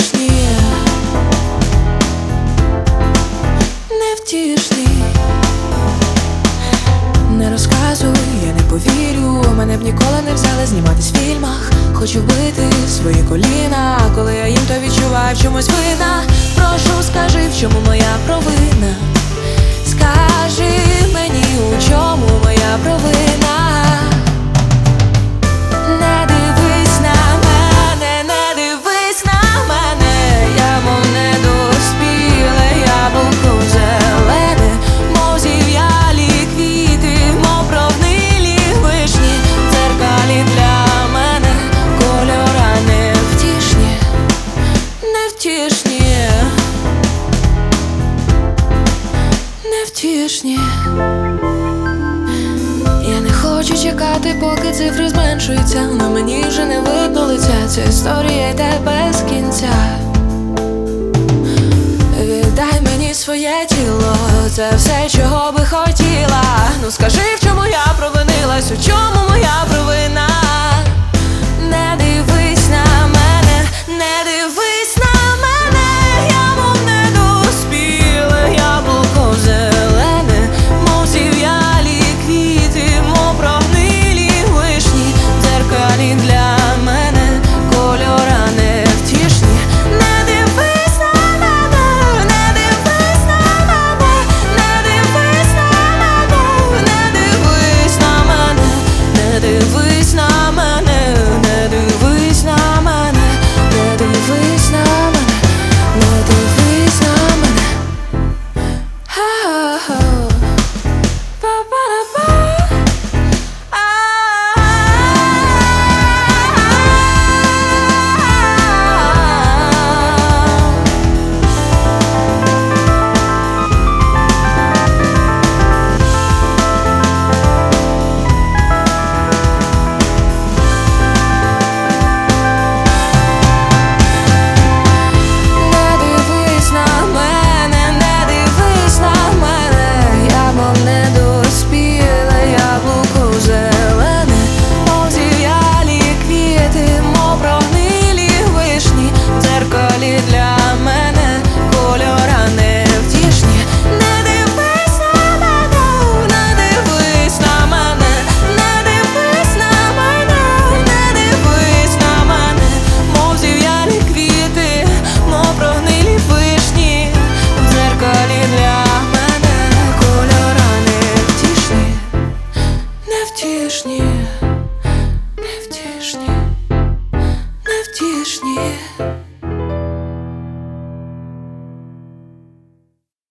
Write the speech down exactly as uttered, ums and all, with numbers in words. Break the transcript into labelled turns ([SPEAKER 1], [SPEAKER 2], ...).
[SPEAKER 1] невтішні, невтішні. Не розказуй, я не повірю, мене б ніколи не взяли зніматись в фільмах. Хочу вбити свої коліна, коли я їм, то відчуваю в чомусь вина. Прошу, скажи, в чому моя провина. Скажи мені, у чому моя провина. Не дивись на мене, не дивись на мене, я мов недоспіле яблуко зелене, мов зів'ялі квіти, мов провнилі вишні, в дзеркалі для мене кольора невтішні, невтішні, невтішні. Я не хочу чекати, поки цифри зменшуються, на мені вже не видно лиця, ця історія йде без кінця. Віддай мені своє тіло, це все, чого би хотіла. Ну скажи, в чому я провинилась, у чому моя провина.